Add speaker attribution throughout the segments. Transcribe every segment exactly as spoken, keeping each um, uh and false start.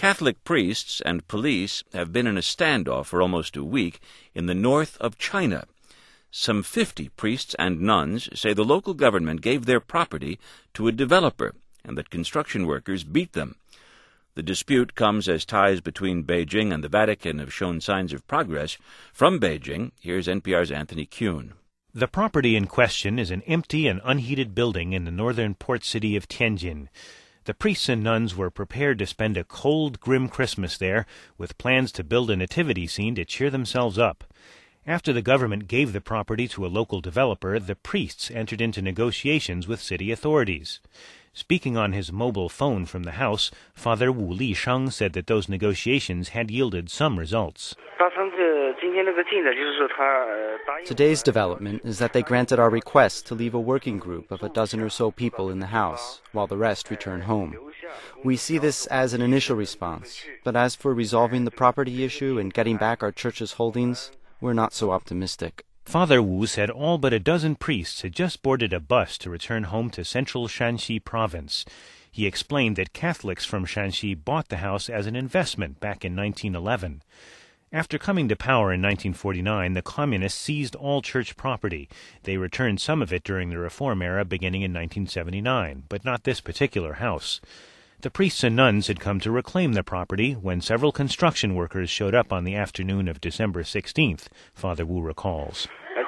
Speaker 1: Catholic priests and police have been in a standoff for almost a week in the north of China. Some fifty priests and nuns say the local government gave their property to a developer and that construction workers beat them. The dispute comes as ties between Beijing and the Vatican have shown signs of progress. From Beijing, here's N P R's Anthony Kuhn.
Speaker 2: The property in question is an empty and unheated building in the northern port city of Tianjin. The priests and nuns were prepared to spend a cold, grim Christmas there, with plans to build a nativity scene to cheer themselves up. After the government gave the property to a local developer, the priests entered into negotiations with city authorities. Speaking on his mobile phone from the house, Father Wu Lisheng said that those negotiations had yielded some results.
Speaker 3: Today's development is that they granted our request to leave a working group of a dozen or so people in the house, while the rest return home. We see this as an initial response, but as for resolving the property issue and getting back our church's holdings, we're not so optimistic.
Speaker 2: Father Wu said all but a dozen priests had just boarded a bus to return home to central Shanxi province. He explained that Catholics from Shanxi bought the house as an investment back in nineteen eleven. After coming to power in nineteen forty-nine, the communists seized all church property. They returned some of it during the Reform era beginning in nineteen seventy-nine, but not this particular house. The priests and nuns had come to reclaim the property when several construction workers showed up on the afternoon of December sixteenth, Father Wu recalls.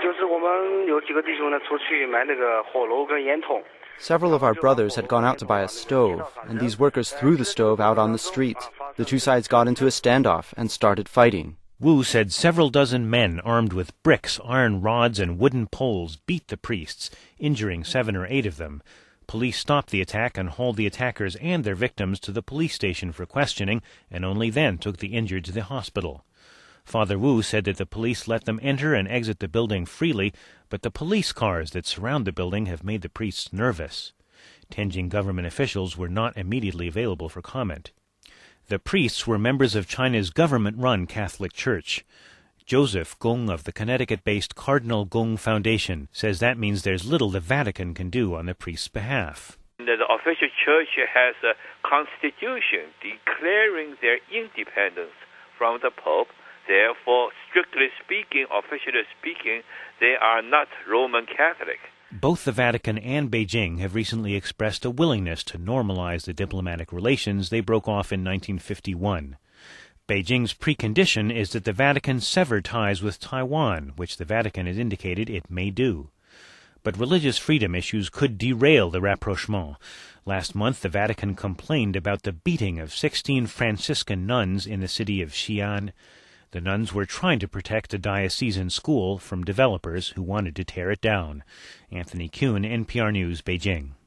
Speaker 3: Several of our brothers had gone out to buy a stove, and these workers threw the stove out on the street. The two sides got into a standoff and started fighting.
Speaker 2: Wu said several dozen men armed with bricks, iron rods, and wooden poles beat the priests, injuring seven or eight of them. Police stopped the attack and hauled the attackers and their victims to the police station for questioning, and only then took the injured to the hospital. Father Wu said that the police let them enter and exit the building freely, but the police cars that surround the building have made the priests nervous. Tianjin government officials were not immediately available for comment. The priests were members of China's government-run Catholic Church. Joseph Gong of the Connecticut-based Cardinal Gong Foundation says that means there's little the Vatican can do on the priests' behalf.
Speaker 4: The official church has a constitution declaring their independence from the Pope. Therefore, strictly speaking, officially speaking, they are not Roman Catholic.
Speaker 2: Both the Vatican and Beijing have recently expressed a willingness to normalize the diplomatic relations they broke off in nineteen fifty-one. Beijing's precondition is that the Vatican sever ties with Taiwan, which the Vatican has indicated it may do. But religious freedom issues could derail the rapprochement. Last month, the Vatican complained about the beating of sixteen Franciscan nuns in the city of Xi'an. The nuns were trying to protect a diocesan school from developers who wanted to tear it down. Anthony Kuhn, N P R News, Beijing.